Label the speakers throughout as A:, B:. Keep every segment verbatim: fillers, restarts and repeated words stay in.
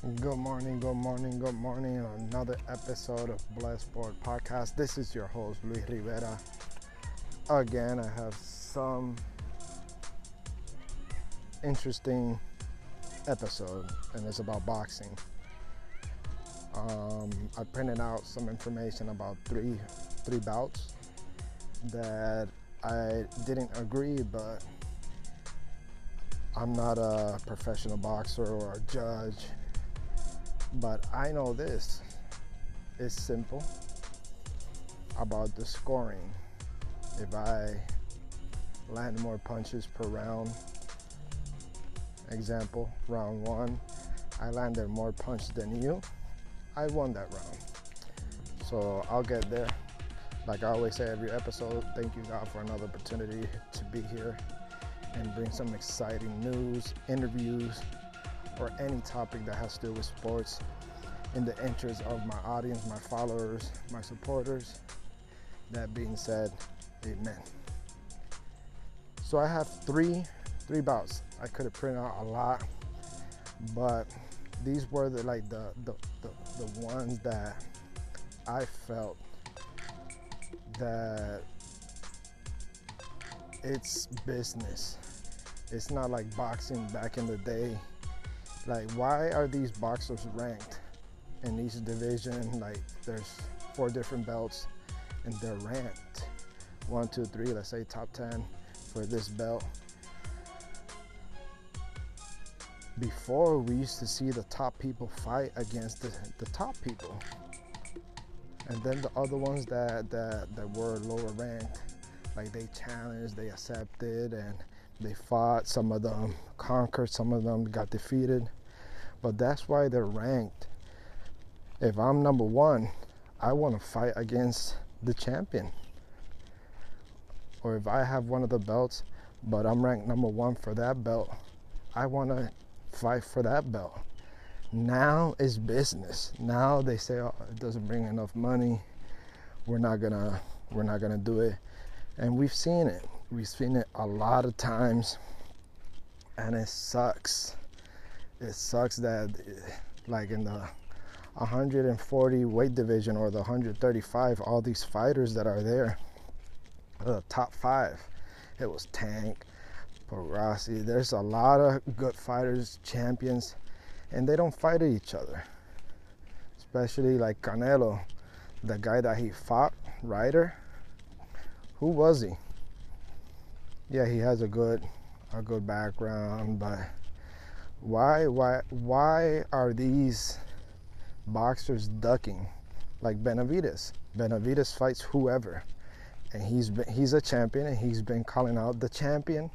A: Good morning, good morning, good morning. Another episode of Blessed Sport Podcast. This is your host, Luis Rivera. Again, I have some interesting episode, and it's about boxing. Um, I printed out some information about three three bouts that I didn't agree, but I'm not a professional boxer or a judge. But I know this is simple about the scoring. If I land more punches per round, example, round one, I landed more punches than you, I won that round. So I'll get there. Like I always say every episode, thank you God for another opportunity to be here and bring some exciting news, interviews, or any topic that has to do with sports in the interest of my audience, my followers, my supporters. That being said, amen. So I have three three bouts. I could have printed out a lot, but these were the like the the, the, the ones that I felt that it's business. It's not like boxing back in the day. Like, why are these boxers ranked in each division? Like, there's four different belts, and they're ranked one, two, three. Let's say top ten for this belt. Before, we used to see the top people fight against the, the top people, and then the other ones that that that were lower ranked, like they challenged, they accepted, and they fought. Some of them conquered, some of them got defeated. But that's why they're ranked. If I'm number one, I want to fight against the champion. Or if I have one of the belts, but I'm ranked number one for that belt, I want to fight for that belt. Now is business. Now they say, oh, it doesn't bring enough money. We're not gonna, we're not gonna do it. And we've seen it. We've seen it a lot of times, and it sucks. It sucks that, like in the one hundred forty weight division or the one thirty-five, all these fighters that are there, the top five, it was Tank, Porassi. There's a lot of good fighters, champions, and they don't fight each other. Especially like Canelo, the guy that he fought, Ryder. Who was he? Yeah, he has a good, a good background, but why, why, why are these boxers ducking? Like Benavidez. Benavidez fights whoever, and he's been, he's a champion, and he's been calling out the champion,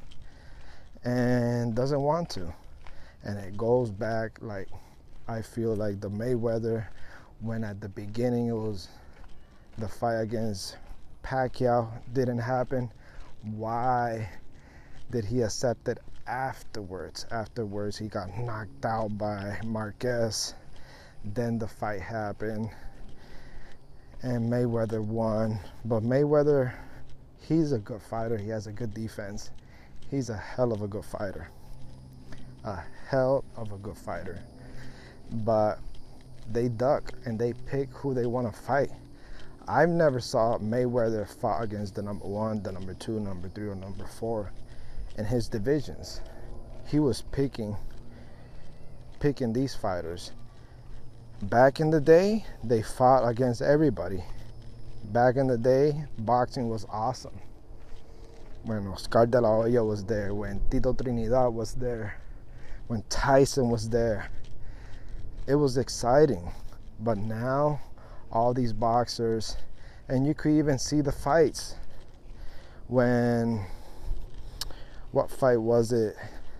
A: and doesn't want to. And it goes back, like, I feel like the Mayweather, when at the beginning it was the fight against Pacquiao didn't happen. Why did he accept it afterwards? Afterwards, he got knocked out by Marquez. Then the fight happened, and Mayweather won. But Mayweather, he's a good fighter. He has a good defense. He's a hell of a good fighter. A hell of a good fighter. But they duck, and they pick who they want to fight. I've never saw Mayweather fought against the number one, the number two, number three, or number four in his divisions. He was picking, picking these fighters. Back in the day, they fought against everybody. Back in the day, boxing was awesome. When Oscar De La Hoya was there, when Tito Trinidad was there, when Tyson was there, it was exciting. But now, all these boxers, and you could even see the fights. When, what fight was it?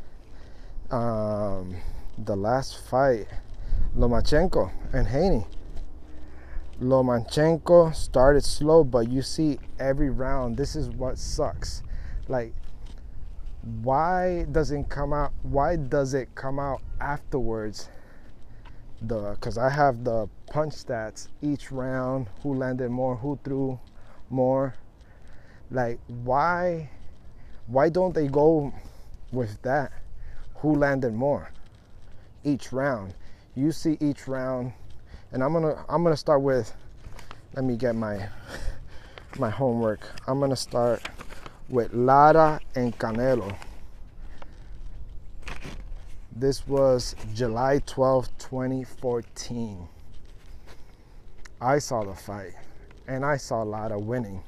A: Um, the last fight, Lomachenko and Haney. Lomachenko started slow, but you see every round. This is what sucks. Like, why doesn't come out? Why does it come out afterwards? The because I have the punch stats each round, who landed more, who threw more. Like, why why don't they go with that? Who landed more each round? you see each round, and I'm gonna I'm gonna start with, let me get my my homework. I'm gonna start with Lara and Canelo. This was July twelfth, twenty fourteen. I saw the fight, and I saw Lara winning.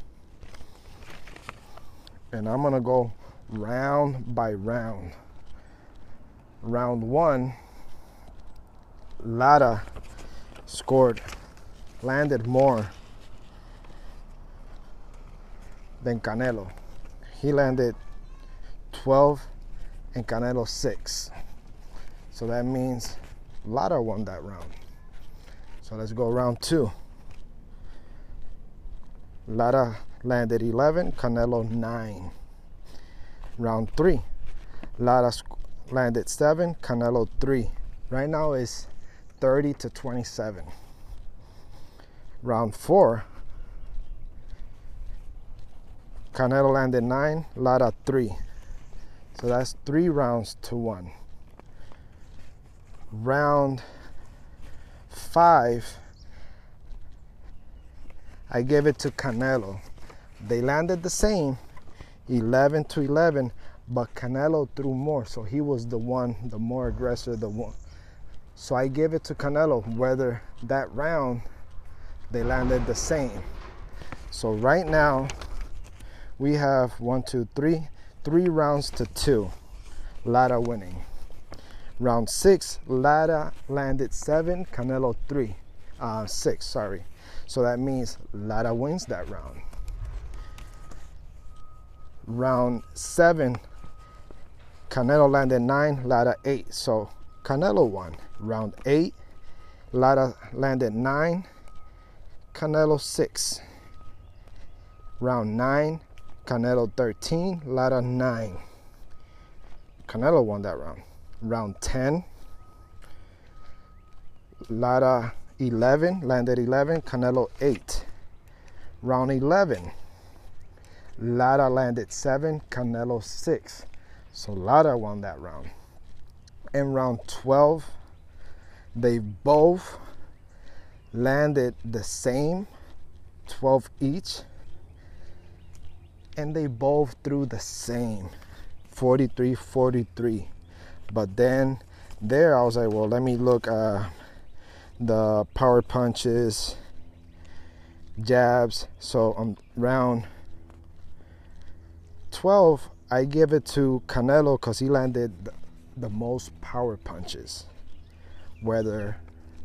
A: And I'm gonna go round by round. Round one, Lara scored, landed more than Canelo. He landed twelve and Canelo six. So that means Lara won that round. So let's go round two. Lara landed eleven, Canelo nine. Round three, Lara landed seven, Canelo three. Right now it's thirty to twenty-seven. Round four, Canelo landed nine, Lara three. So that's three rounds to one. Round five, I gave it to Canelo. They landed the same, eleven to eleven, but Canelo threw more, so he was the one, the more aggressor, the one. So I gave it to Canelo, whether that round they landed the same. So right now we have one, two, three, three rounds to two, Lara winning. Round six, Lara landed seven, Canelo three, uh, six, sorry. So that means Lara wins that round. Round seven, Canelo landed nine, Lara eight. So Canelo won. Round eight, Lara landed nine, Canelo six. Round nine, Canelo thirteen, Lara nine. Canelo won that round. Round ten, Lara eleven, landed eleven, Canelo eight. Round eleven, Lara landed seven, Canelo six. So Lara won that round. In round twelve, they both landed the same, twelve each, and they both threw the same, forty-three forty-three. But then there I was like, well, let me look uh the power punches, jabs. So on round twelve, I give it to Canelo because he landed the, the most power punches. Whether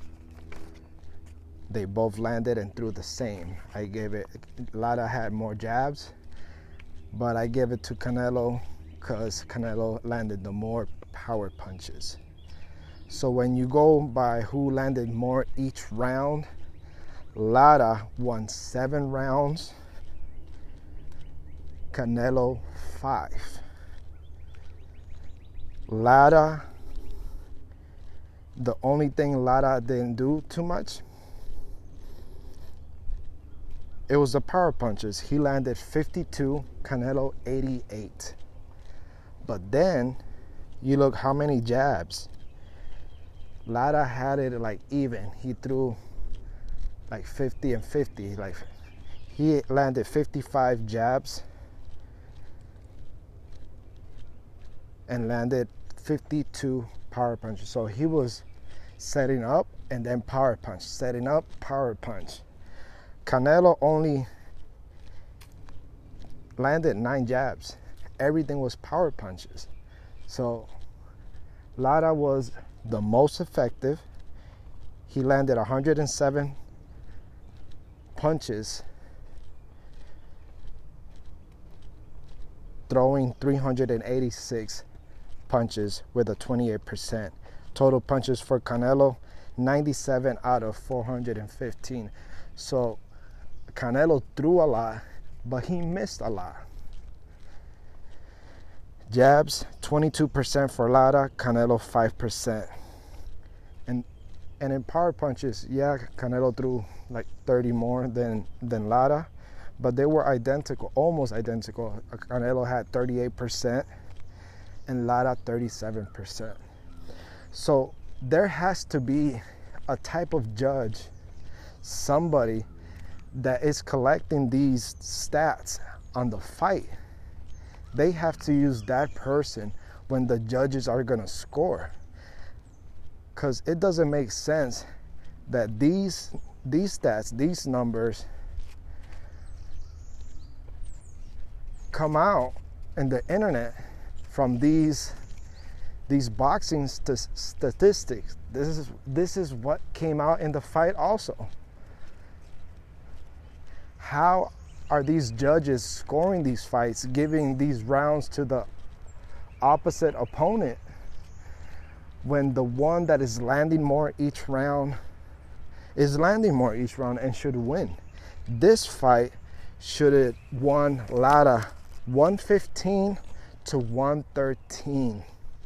A: they both landed and threw the same, I gave it. Lara had more jabs, but I gave it to Canelo because Canelo landed the more power punches. So when you go by who landed more each round, Lara won seven rounds, Canelo five. Lara, the only thing Lara didn't do too much, it was the power punches. He landed fifty-two, Canelo eighty-eight. But then you look how many jabs. Lara had it like even. He threw like fifty and fifty. Like he landed fifty-five jabs and landed fifty-two power punches. So he was setting up and then power punch, setting up, power punch. Canelo only landed nine jabs. Everything was power punches. So Lara was the most effective. He landed one hundred seven punches, throwing three hundred eighty-six punches with a twenty-eight percent. Total punches for Canelo, ninety-seven out of four hundred fifteen. So Canelo threw a lot, but he missed a lot. Jabs, twenty-two percent for Lara, Canelo five percent. And and in power punches, yeah, Canelo threw like thirty more than, than Lara, but they were identical, almost identical. Canelo had thirty-eight percent and Lara thirty-seven percent. So there has to be a type of judge, somebody that is collecting these stats on the fight. They have to use that person when the judges are gonna score, because it doesn't make sense that these these stats, these numbers come out in the internet from these these boxing st- statistics. This is this is what came out in the fight also. How are these judges scoring these fights, giving these rounds to the opposite opponent, when the one that is landing more each round is landing more each round and should win? This fight should have won Lara one fifteen to one thirteen.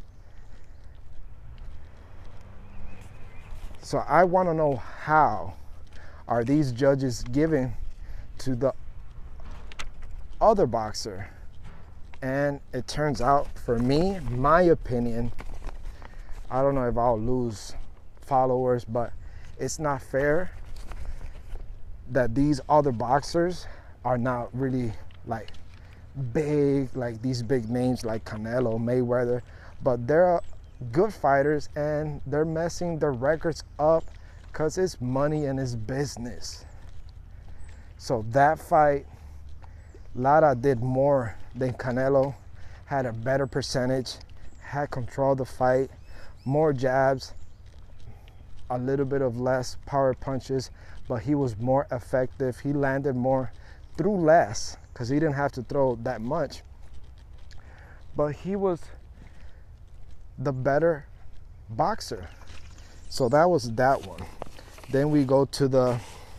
A: So I want to know, how are these judges giving to the other boxer? And it turns out, for me, my opinion, I don't know if I'll lose followers, but it's not fair that these other boxers are not really like big, like these big names like Canelo, Mayweather, but they're good fighters and they're messing their records up because it's money and it's business. So that fight, Lara did more than Canelo, had a better percentage, had control of the fight, more jabs, a little bit of less power punches, but he was more effective. He landed more, threw less because he didn't have to throw that much, but he was the better boxer. So that was that one. Then we go to the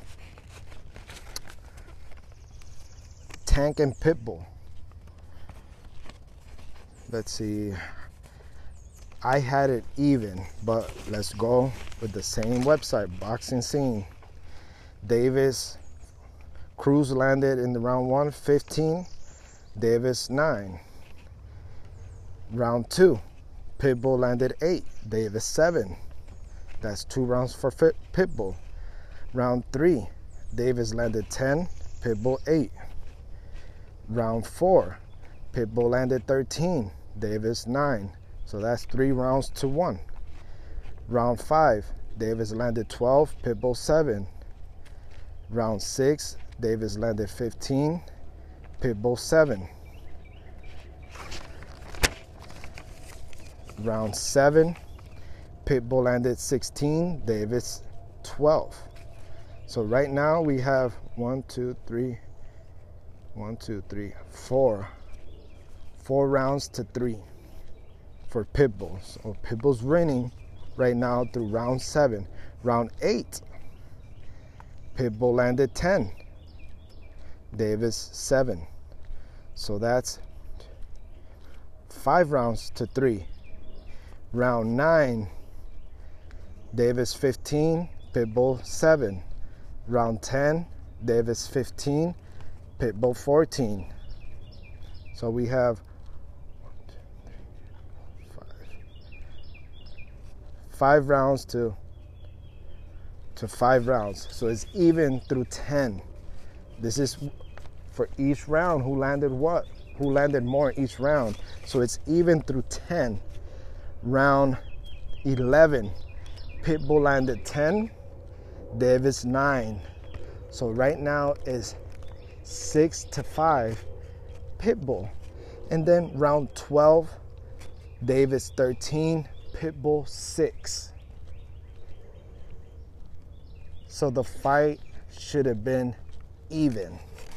A: Tank and Pitbull. Let's see, I had it even, but let's go with the same website, Boxing Scene. Davis, Cruz landed in the round one, fifteen. Davis, nine. Round two, Pitbull landed eight. Davis, seven. That's two rounds for Pitbull. Round three, Davis landed ten. Pitbull, eight. Round four, Pitbull landed thirteen. Davis, nine. So that's three rounds to one. Round five, Davis landed twelve. Pitbull, seven. Round six, Davis landed fifteen. Pitbull, seven. Round seven, Pitbull landed sixteen. Davis, twelve. So right now we have one, two, three, one, two, three, four. Four rounds to three for Pitbull. So Pitbull's winning right now through round seven. Round eight, Pitbull landed ten. Davis, seven. So that's five rounds to three. Round nine, Davis, fifteen. Pitbull, seven. Round ten, Davis, fifteen. Pitbull, fourteen. So we have five rounds to to five rounds. So it's even through ten. This is for each round, who landed what, who landed more each round. So it's even through ten. Round eleven, Pitbull landed ten. Davis, nine. So right now is six to five Pitbull. And then round twelve, Davis, thirteen. Pitbull, six. So the fight should have been even.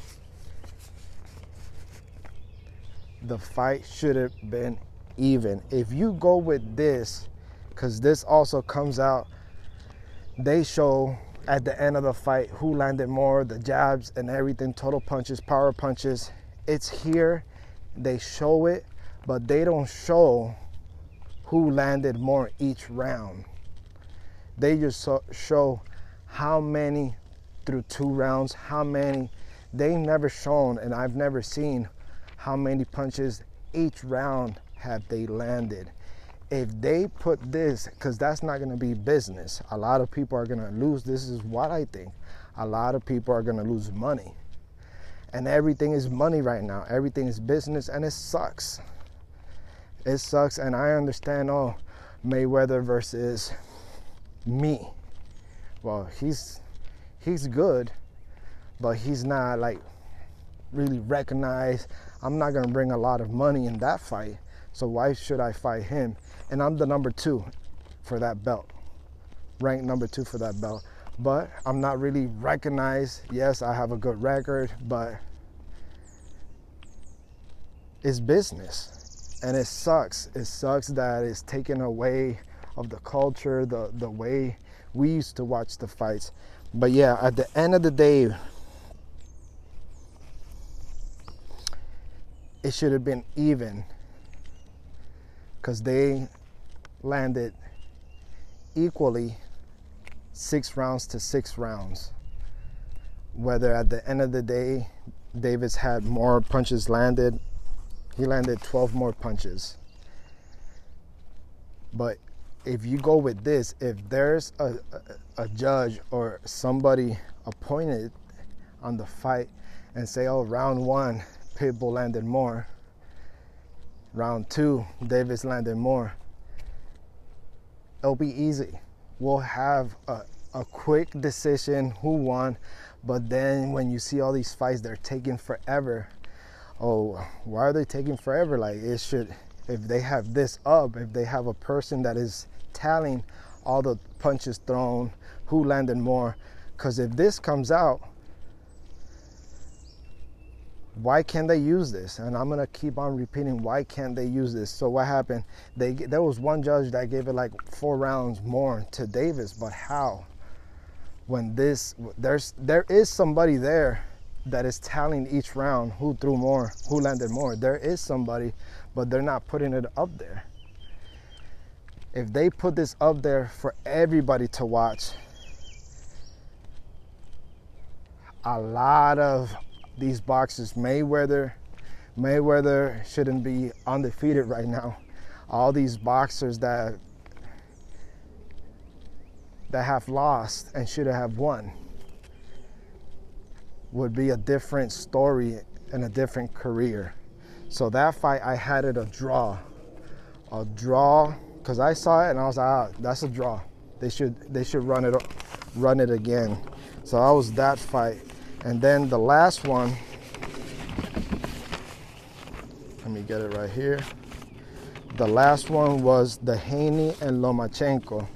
A: The fight should have been even. If you go with this, because this also comes out, they show at the end of the fight who landed more, the jabs and everything, total punches, power punches. It's here, they show it, but they don't show who landed more each round. They just so, show how many through two rounds, how many. They've never shown, and I've never seen, how many punches each round have they landed. if they put this, because that's not going to be business. A lot of people are going to lose. This is what I think. A lot of people are going to lose money. And everything is money right now. Everything is business, and it sucks. It sucks, and I understand, oh, Mayweather versus me. Well, he's he's good, but he's not like really recognized. I'm not gonna bring a lot of money in that fight, so why should I fight him? And I'm the number two for that belt, ranked number two for that belt. But I'm not really recognized. Yes, I have a good record, but it's business, and it sucks. It sucks that it's taken away of the culture, the the way we used to watch the fights. But yeah, at the end of the day, it should have been even, because they landed equally six rounds to six rounds. Whether at the end of the day, Davis had more punches landed, he landed twelve more punches. But if you go with this, if there's a, a, a judge or somebody appointed on the fight and say, oh, round one, Pitbull landed more, round two, Davis landed more, it'll be easy. We'll have a, a quick decision who won. But then when you see all these fights, they're taking forever. Oh, why are they taking forever? Like, it should, if they have this up, if they have a person that is tallying all the punches thrown, who landed more, because if this comes out, why can't they use this? And I'm gonna keep on repeating, why can't they use this? So what happened? They there was one judge that gave it like four rounds more to Davis, but how? When this there's there is somebody there that is tallying each round who threw more, who landed more. There is somebody, but they're not putting it up there. If they put this up there for everybody to watch, a lot of these boxers, Mayweather, Mayweather shouldn't be undefeated right now. All these boxers that that have lost and should have won would be a different story and a different career. So that fight, I had it a draw, a draw, because I saw it and I was like, ah, that's a draw. They should they should run it run it again. So that was that fight. And then the last one, let me get it right here. The last one was the Haney and Lomachenko.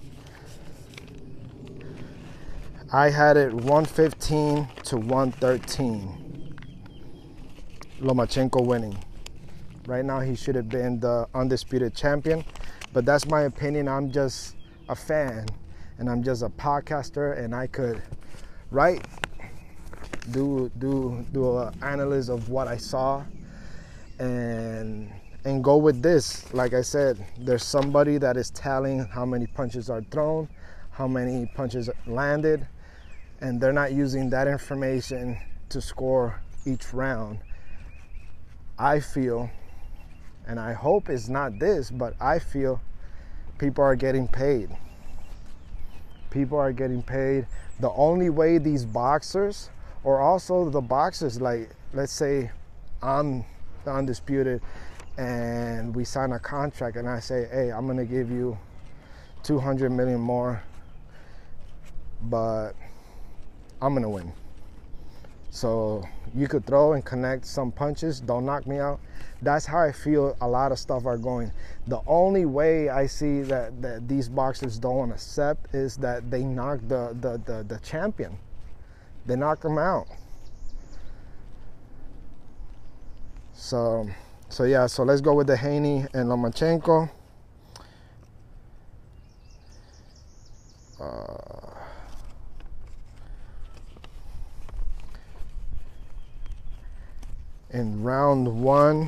A: I had it one fifteen to one thirteen. Lomachenko winning. Right now he should have been the undisputed champion, but that's my opinion. I'm just a fan and I'm just a podcaster, and I could write, do do do an analysis of what I saw, and and go with this. Like I said, there's somebody that is tallying how many punches are thrown, how many punches landed, and they're not using that information to score each round. I feel, and I hope it's not this, but I feel people are getting paid. People are getting paid. The only way these boxers, or also the boxers, like, let's say I'm the undisputed and we sign a contract and I say, hey, I'm gonna give you two hundred million more, but I'm gonna win. So you could throw and connect some punches, don't knock me out. That's how I feel a lot of stuff are going. The only way I see that, that these boxers don't want to accept is that they knock the, the, the, the champion. They knock him out. So, so yeah, so let's go with the Haney and Lomachenko. Uh, in round one,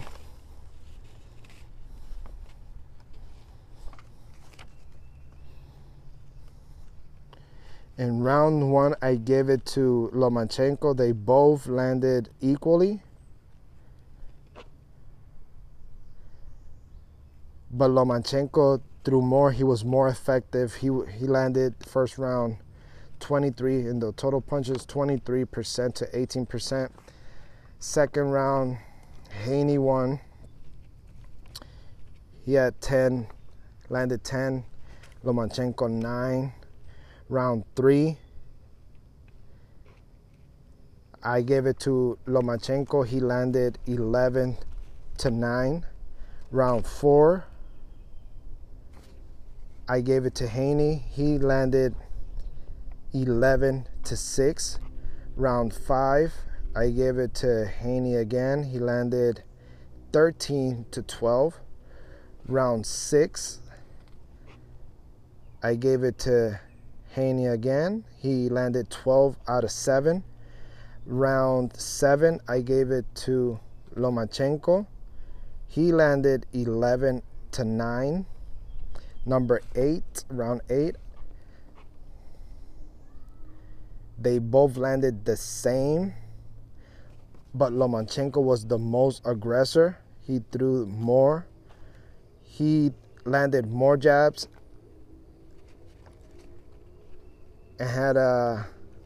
A: in round one, I gave it to Lomachenko. They both landed equally, but Lomachenko threw more. He was more effective. He he landed first round twenty-three in the total punches, twenty-three percent to eighteen percent. Second round, Haney won. He had ten, landed ten. Lomachenko nine. Round three, I gave it to Lomachenko. He landed eleven to nine. Round four, I gave it to Haney. He landed eleven to six. Round five, I gave it to Haney again. He landed thirteen to twelve. Round six, I gave it to Haney again. He landed twelve out of seven. Round seven, I gave it to Lomachenko. He landed eleven to nine. Number eight, round eight, they both landed the same, but Lomachenko was the most aggressor. He threw more. He landed more jabs and had a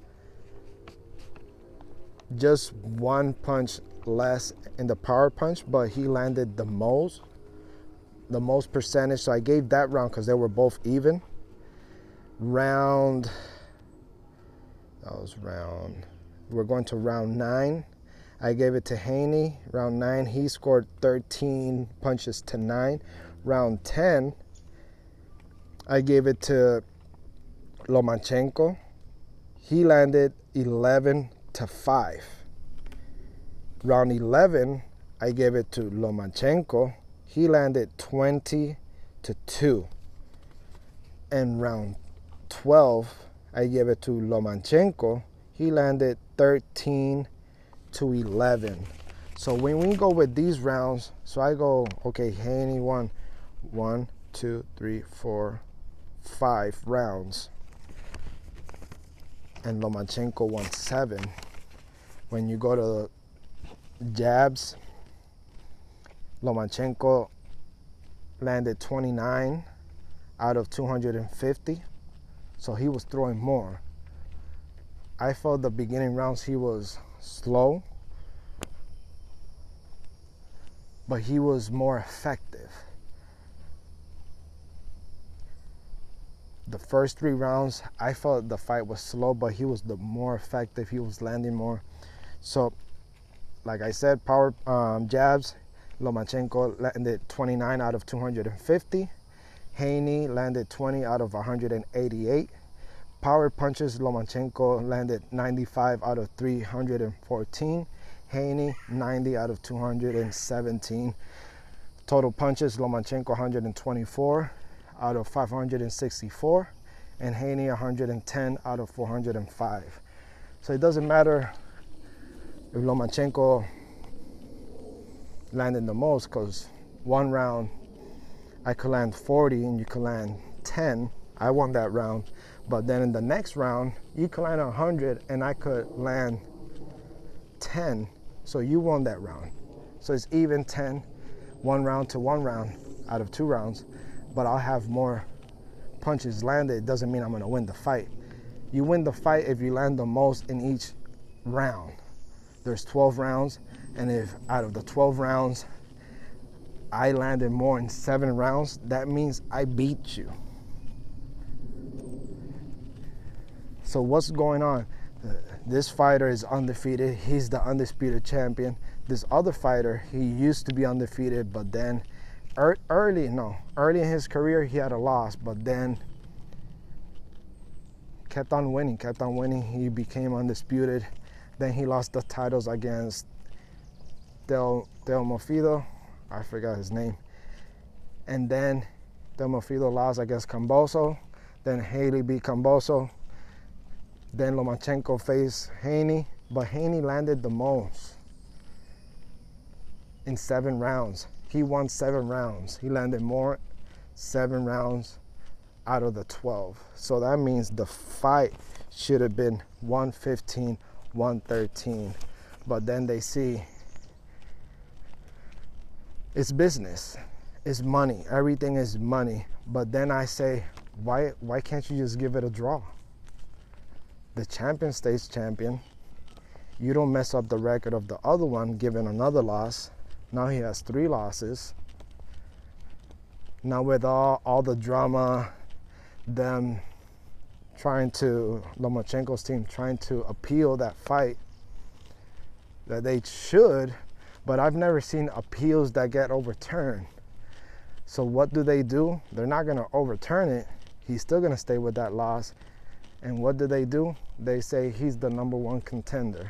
A: just one punch less in the power punch, but he landed the most, the most percentage. So I gave that round because they were both even. Round, that was round, we're going to round nine. I gave it to Haney. Round nine, he scored thirteen punches to nine. Round ten, I gave it to Lomachenko. He landed eleven to five. Round eleven, I gave it to Lomachenko. He landed twenty to two. And round twelve, I gave it to Lomachenko. He landed thirteen to eleven. So when we go with these rounds, so I go, okay, Haney won one, two, three, four, five rounds. And Lomachenko won seven. When you go to jabs, Lomachenko landed twenty-nine out of two hundred fifty. So he was throwing more. I felt the beginning rounds he was slow, but he was more effective. The first three rounds, I felt the fight was slow, but he was the more effective. He was landing more. So, like I said, power um, jabs, Lomachenko landed twenty-nine out of two hundred fifty. Haney landed twenty out of one hundred eighty-eight. Power punches, Lomachenko landed ninety-five out of three hundred fourteen. Haney, ninety out of two hundred seventeen. Total punches, Lomachenko one hundred twenty-four out of five hundred sixty-four, and Haney one hundred ten out of four hundred five. So it doesn't matter if Lomachenko landed the most, because one round I could land forty and you could land ten. I won that round. But then in the next round, you could land one hundred and I could land ten. So you won that round. So it's even ten, one round to one round out of two rounds. But I'll have more punches landed. It doesn't mean I'm gonna win the fight. You win the fight if you land the most in each round. There's twelve rounds, and if out of the twelve rounds, I landed more in seven rounds, that means I beat you. So what's going on? Uh, this fighter is undefeated. He's the undisputed champion. This other fighter, he used to be undefeated, but then er, early, no, early in his career, he had a loss, but then kept on winning, kept on winning. He became undisputed. Then he lost the titles against Del Teofimo, I forgot his name. And then Teofimo lost against Kambosos. Then Haley beat Kambosos. Then Lomachenko faced Haney, but Haney landed the most in seven rounds. He won seven rounds. He landed more seven rounds out of the twelve. So that means the fight should have been one fifteen, one thirteen. But then they see it's business. it's money. Everything is money. But then I say, why why can't you just give it a draw? The champion stays champion. You don't mess up the record of the other one, giving another loss. Now he has three losses. Now with all, all the drama, them trying to, Lomachenko's team trying to appeal that fight, that they should, but I've never seen appeals that get overturned. So what do they do? They're not going to overturn it. He's still going to stay with that loss. And what do they do? They say he's the number one contender.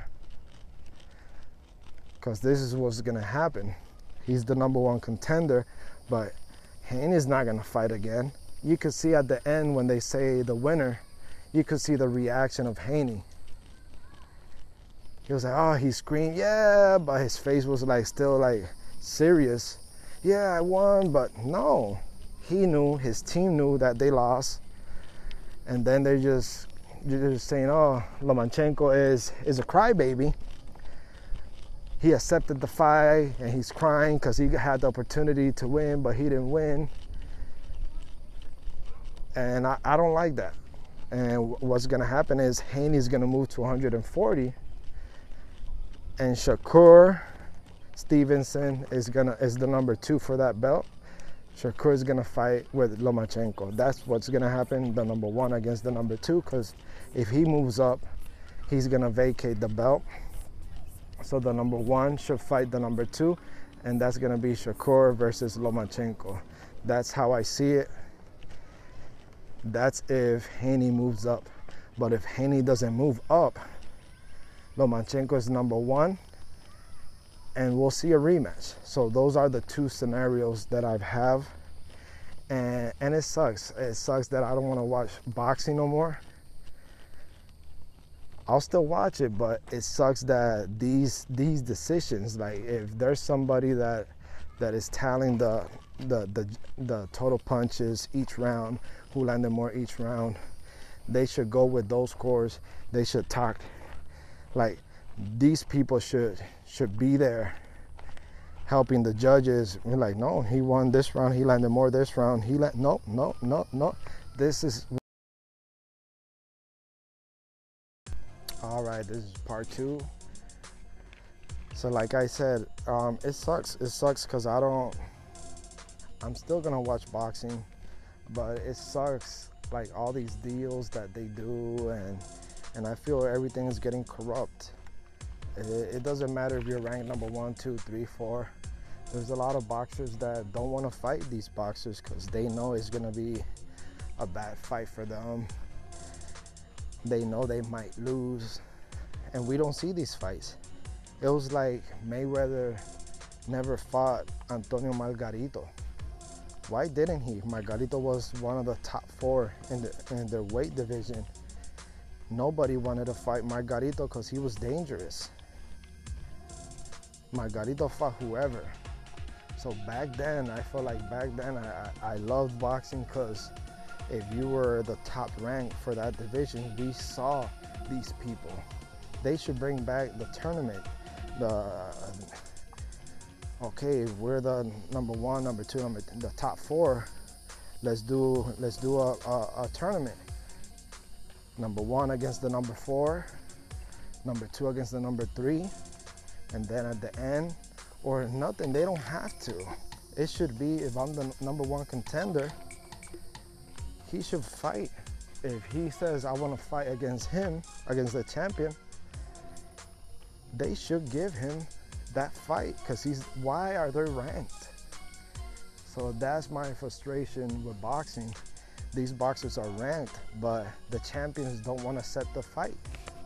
A: Because this is what's going to happen. He's the number one contender, but Haney's not going to fight again. You could see at the end when they say the winner, you could see the reaction of Haney. He was like, oh, he screamed, yeah, but his face was like still like serious. Yeah, I won, but no. He knew, his team knew that they lost. And then they're just, they're just saying, oh, Lomachenko is, is a crybaby. He accepted the fight and he's crying because he had the opportunity to win, but he didn't win. And I, I don't like that. And what's going to happen is Haney's going to move to one forty, and Shakur Stevenson is gonna is the number two for that belt. Shakur is gonna fight with Lomachenko. That's what's gonna happen. The number one against the number two, because if he moves up, he's gonna vacate the belt. So the number one should fight the number two, and that's gonna be Shakur versus Lomachenko. That's how I see it. That's if Haney moves up. But if Haney doesn't move up, Lomachenko is number one, and we'll see a rematch. So those are the two scenarios that I have. And, and it sucks. It sucks that I don't want to watch boxing no more. I'll still watch it, but it sucks that these these decisions, like if there's somebody that that is tallying the the the, the total punches each round, who landed more each round, they should go with those scores. They should talk, like these people should should be there helping the judges. We're like, no, he won this round, he landed more this round, he let no no no no this is all right. This is part two. So like I said, um it sucks it sucks because I don't I'm still gonna watch boxing, but it sucks, like all these deals that they do, and and I feel everything is getting corrupt. It, it doesn't matter if you're ranked number one, two, three, four. There's a lot of boxers that don't want to fight these boxers because they know it's gonna be a bad fight for them. They know they might lose, and we don't see these fights. It was like Mayweather never fought Antonio Margarito. Why didn't he? Margarito was one of the top four in the in the weight division. Nobody wanted to fight Margarito because he was dangerous. Margarito fought whoever. So back then, I feel like back then I, I, I loved boxing because if you were the top rank for that division, we saw these people. They should bring back the tournament. The okay, if we're the number one, number two, number the top four, let's do let's do a, a, a tournament. Number one against the number four, number two against the number three, and then at the end, or nothing. They don't have to. It should be, if I'm the number one contender, he should fight. If he says I want to fight against him, against the champion, they should give him that fight, because he's, why are they ranked? So that's my frustration with boxing. These boxers are ranked, but the champions don't want to set the fight.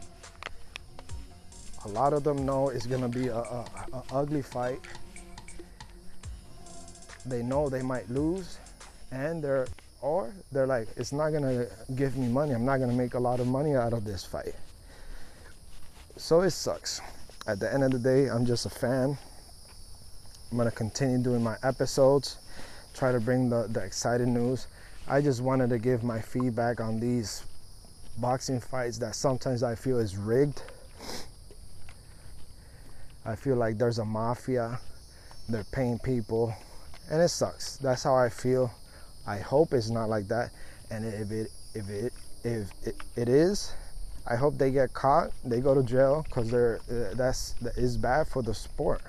A: A lot of them know it's gonna be a, a, a ugly fight. They know they might lose, and they're, or they're like, it's not gonna give me money. I'm not gonna make a lot of money out of this fight. So it sucks. At the end of the day, I'm just a fan. I'm gonna continue doing my episodes, try to bring the, the exciting news. I just wanted to give my feedback on these boxing fights that sometimes I feel is rigged. I feel like there's a mafia. They're paying people, And it sucks. That's how I feel. I hope it's not like that. And if it if it if it, it is, I hope they get caught. They go to jail, because they're uh, that's that is bad for the sport.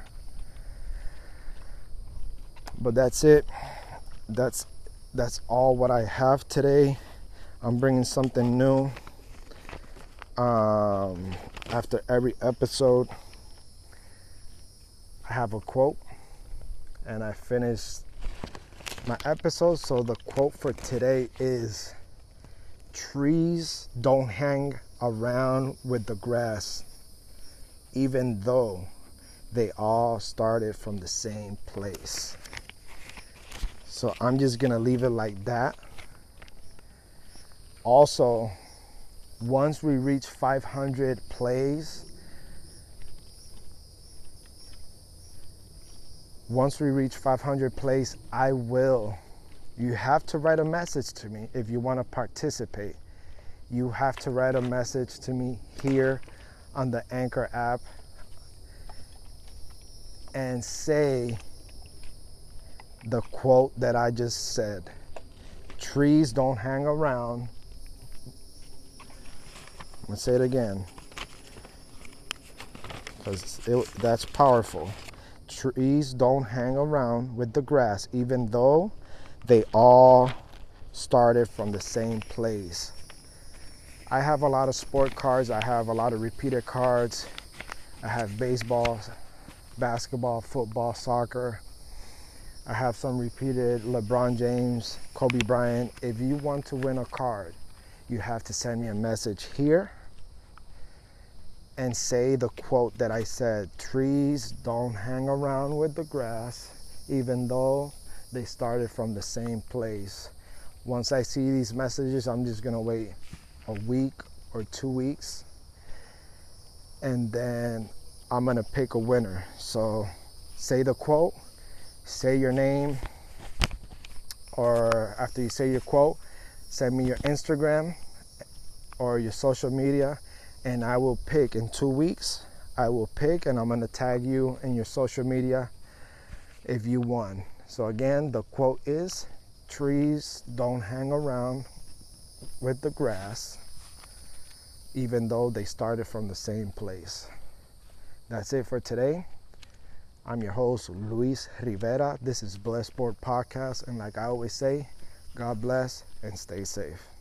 A: But that's it. That's that's all what I have today. I'm bringing something new. Um, after every episode, I have a quote, and I finished my episode. So the quote for today is, trees don't hang around with the grass, even though they all started from the same place. So I'm just gonna leave it like that. Also, once we reach five hundred plays, once we reach five hundred plays, I will, you have to write a message to me if you want to participate. You have to write a message to me here on the Anchor app and say the quote that I just said. Trees don't hang around. I'm gonna say it again, because that's powerful. Trees don't hang around with the grass, even though they all started from the same place. I have a lot of sport cards. I have a lot of repeated cards. I have baseball, basketball, football, soccer. I have some repeated LeBron James, Kobe Bryant. If you want to win a card, you have to send me a message here and say the quote that I said. Trees don't hang around with the grass, even though they started from the same place. Once I see these messages, I'm just gonna wait a week or two weeks, and then I'm gonna pick a winner. So say the quote, say your name, or after you say your quote, send me your Instagram or your social media, and I will pick in two weeks. I will pick, and I'm gonna tag you in your social media if you won. So again, the quote is, trees don't hang around with the grass, even though they started from the same place. That's it for today. I'm your host, Luis Rivera. This is Blessed Sport Podcast, and like I always say, God bless and stay safe.